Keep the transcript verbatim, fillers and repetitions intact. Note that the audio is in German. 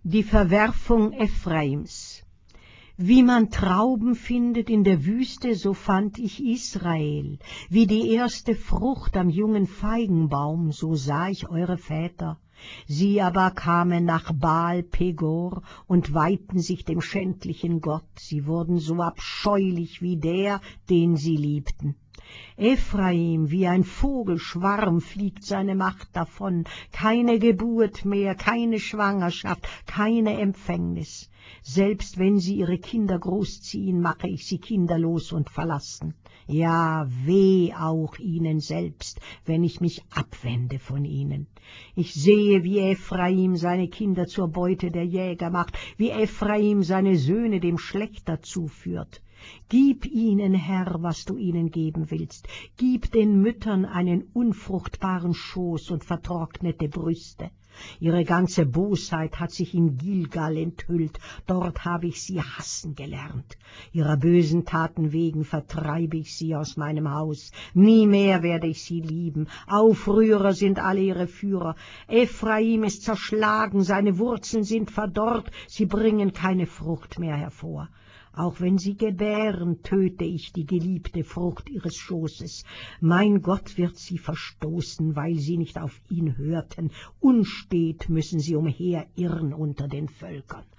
Die Verwerfung Ephraims. Wie man Trauben findet in der Wüste, so fand ich Israel. Wie die erste Frucht am jungen Feigenbaum, so sah ich eure Väter. Sie aber kamen nach Baal Pegor und weihten sich dem schändlichen Gott. Sie wurden so abscheulich wie der, den sie liebten. Ephraim, wie ein Vogelschwarm fliegt seine Macht davon, keine Geburt mehr, keine Schwangerschaft, keine Empfängnis. Selbst wenn sie ihre Kinder großziehen, mache ich sie kinderlos und verlassen. Ja, weh auch ihnen selbst, wenn ich mich abwende von ihnen. Ich sehe, wie Ephraim seine Kinder zur Beute der Jäger macht, wie Ephraim seine Söhne dem Schlächter zuführt. Gib ihnen, Herr, was du ihnen geben willst. Gib den Müttern einen unfruchtbaren Schoß und vertrocknete Brüste. Ihre ganze Bosheit hat sich in Gilgal enthüllt, dort habe ich sie hassen gelernt. Ihrer bösen Taten wegen vertreibe ich sie aus meinem Haus. Nie mehr werde ich sie lieben. Aufrührer sind alle ihre Führer. Ephraim ist zerschlagen, seine Wurzeln sind verdorrt, sie bringen keine Frucht mehr hervor. Auch wenn sie gebären, töte ich die geliebte Frucht ihres Schoßes. Mein Gott wird sie verstoßen, weil sie nicht auf ihn hörten. Unstet müssen sie umherirren unter den Völkern.